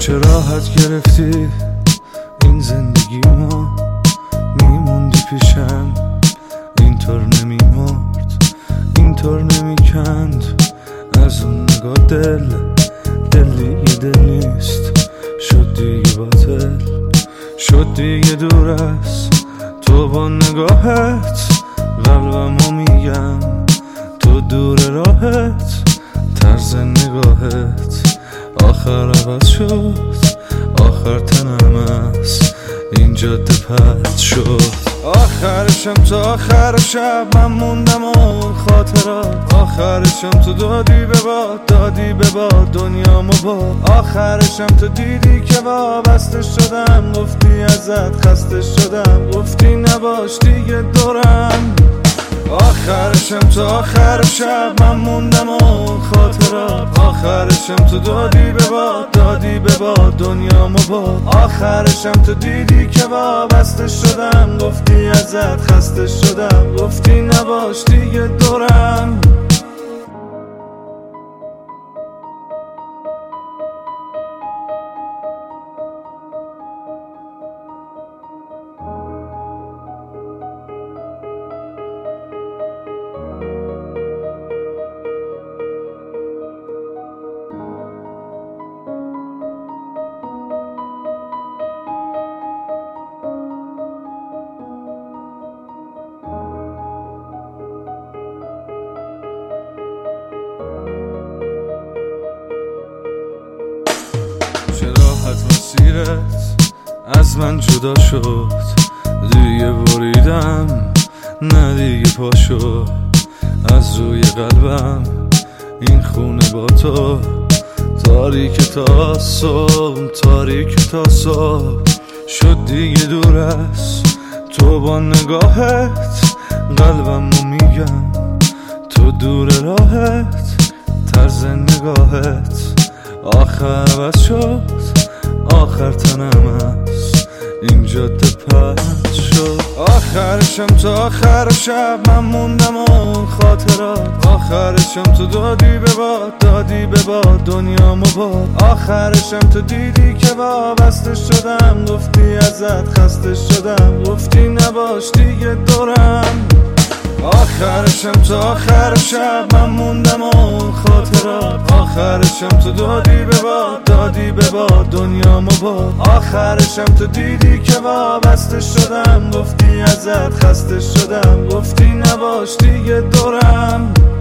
چه راحت گرفتی این زندگی ما، میموندی پیشم اینطور نمیمرد، اینطور نمیکند از اون نگاه دل دیگه دل نیست، شد دیگه باطل، شد دیگه دور است تو با نگاهت، قلبمو میگم تو دور راهت، طرز نگاهت آخر عوض شد، آخر تنم است این جاده پد شد. آخرشم تا آخر شب من موندم اون خاطرات، آخرشم تو دادی به باد، دادی به باد دنیامو باد، آخرشم تو دیدی که وابسته شدم، گفتی ازت خسته شدم، گفتی نباش دیگه دورم. آخرشم تا آخر شب من موندم اون خاطرات، آخرشم تو دادی به باد، دادی به باد دنیامو باد، آخرشم تو دیدی که وابسته شدم، گفتی ازت خسته شدم، گفتی نباش دیگه دورم. چه راحت مسیرت از من جدا شد، دیگه بریدم نه دیگه پا شد، از روی قلبم این خونه با تو، تاریک تا صبح، تاریک تا صبح، شد دیگه دور است تو با نگاهت، قلبمو میگم تو دور راهت، طرز نگاهت آخر عوض شد، آخر تنم است این جاده پد شد. آخرشم تا آخر شب من موندم اون خاطرات، آخرشم تو دادی به باد، دادی به باد دنیامو باد، آخرشم تو دیدی که وابسته شدم، گفتی ازت خسته شدم، گفتی نباش دیگه دورم. آخرشم تا آخر شب من موندم اون خاطرات، آخرشم تو دادی به باد، دادی به باد دنیامو باد، آخرشم تو دیدی که وابسته شدم، گفتی ازت خسته شدم، گفتی نباش دیگه دورم.